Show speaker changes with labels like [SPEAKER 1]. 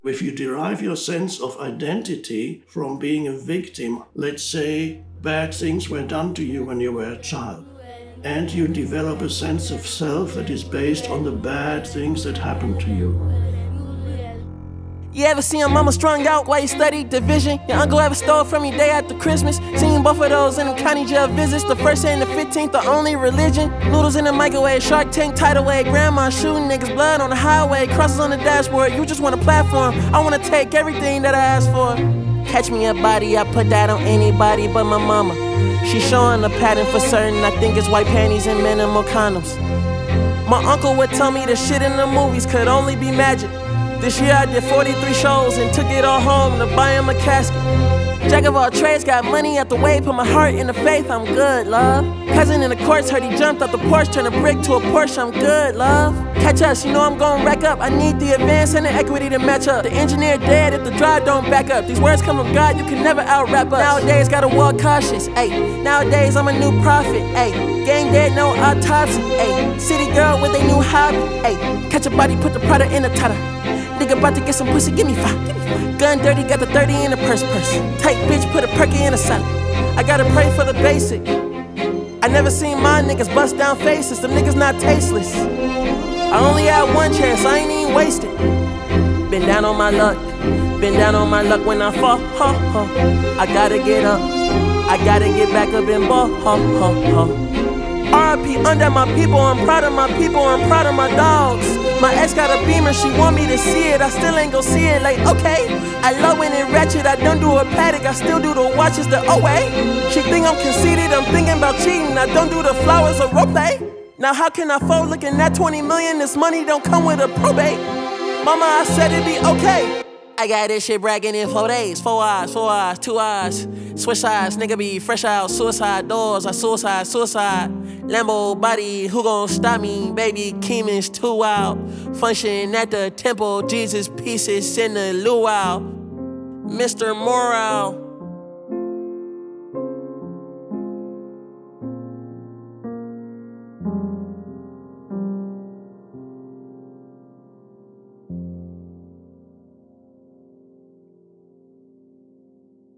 [SPEAKER 1] If you derive your sense of identity from being a victim, let's say bad things were done to you when you were a child, and you develop a sense of self that is based on the bad things that happened to you.
[SPEAKER 2] You ever seen your mama strung out while you studied division? Your uncle ever stole from you day after Christmas? Seen both of those in them county jail visits. The first and the 15th, the only religion. Noodles in the microwave, Shark Tank tidal wave. Grandma shooting niggas, blood on the highway. Crosses on the dashboard, you just want a platform. I wanna take everything that I asked for. Catch me a body, I put that on anybody but my mama. She showing a pattern for certain, I think it's white panties and minimal condoms. My uncle would tell me the shit in the movies could only be magic. This year I did 43 shows and took it all home to buy him a casket. Jack of all trades, got money out the way, put my heart in the faith, I'm good, love. Cousin in the courts, heard he jumped out the porch, turned a brick to a Porsche, I'm good, love. Catch us, you know I'm gon' rack up, I need the advance and the equity to match up. The engineer dead if the drive don't back up. These words come from God, you can never out-rap us. Nowadays, gotta walk cautious, ayy. Nowadays, I'm a new prophet, ayy. Gang dead, no autopsy, ayy. City girl with a new hobby, ayy. Catch a body, put the product in the tutter. Nigga about to get some pussy, give me five. Gun dirty, got the 30 in the purse. Tight bitch, put a perky in a salad. I gotta pray for the basic. I never seen my niggas bust down faces, them niggas not tasteless. I only had one chance, I ain't even wasted. Been down on my luck, when I fall, I gotta get up, I gotta get back up and ball, RIP under my people, I'm proud of my people, I'm proud of my dogs. My ex got a Beamer, she want me to see it, I still ain't gon' see it, like okay. I love when it ratchet, I don't do a paddock, I still do the watches the OA. She think I'm conceited, I'm thinking about cheating, I don't do the flowers or rope. Now how can I fold looking at 20 million, this money don't come with a probate. Mama, I said it'd be okay. I got this shit bragging in 4 days, 4 eyes, 2 eyes. Switch sides, nigga be fresh out, suicide doors, I suicide. Lambo body, who gon' stop me? Baby Keeman's too wild. Function at the temple, Jesus pieces in the luau. Mr. Morale.